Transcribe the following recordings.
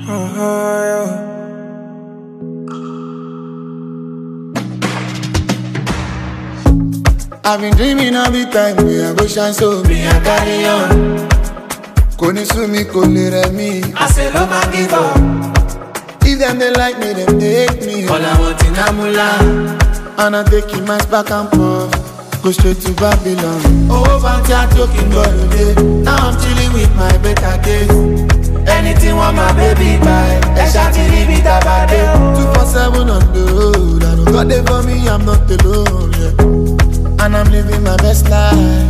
I've been dreaming all the time, me I go shine so me I carry on. Koni su mi, koni re mi. I say love and give up. If them they like me, them they hate me. All I want in Amula. And I take it my back and forth, go straight to Babylon. Oh, fancy I'm talking holiday. Now I'm chilling with my better days. Anything want my baby buy. I shall leave it about it. 247 on the road. I know God there for me, I'm not alone. Yeah. And I'm living my best life.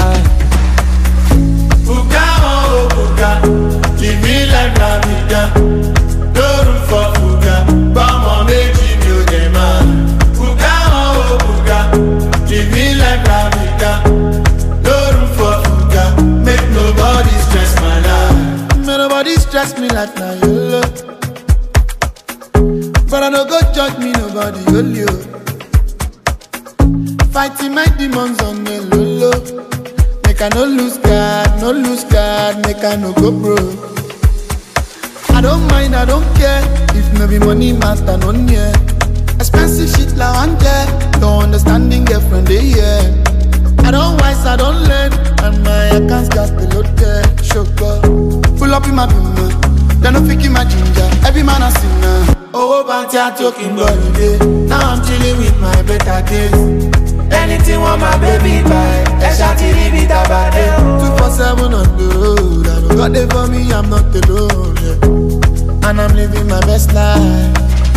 Fuga, oh Fuga, living like la vida. No room for Fuga, but my baby knew the man. Fuga, oh Fuga, living like la vida. No room for Fuga, make nobody stress my life. Make nobody stress me like na YOLO. But I don't go judge me, nobody YOLO. Fighting my demons on the low. Make I no lose God, make I no go broke. I don't mind, I don't care. If maybe money matter, no near. Expensive shit like 100. No understanding girlfriend, they yeah. I don't wise, I don't learn. And my accounts got the loaded. Sugar, pull up in my bimmer. They no pick in my ginger. Every man a sinner. Oh, fancy I'm talking holiday. Now I'm chilling with my better days. Anything want my baby buy. I shall leave it about it. 247 on the road. I know God there for me, I'm not alone. Yeah. And I'm living my best life.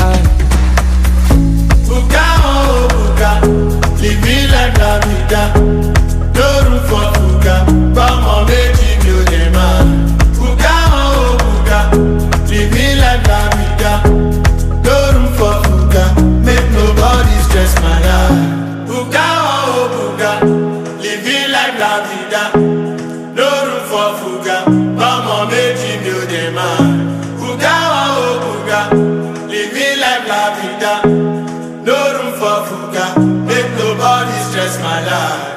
Fuga, oh Fuga, living like la vida. No room for Fuga, but my baby knew the man. Fuga, oh Fuga, living like la vida. No room for Fuga, make nobody stress my life. Fuga, oh Fuga, living like la vida. No room for Fuga, but my baby knew the man. Fuga, oh Fuga, living like la vida. No room for Fuga, make nobody stress my life.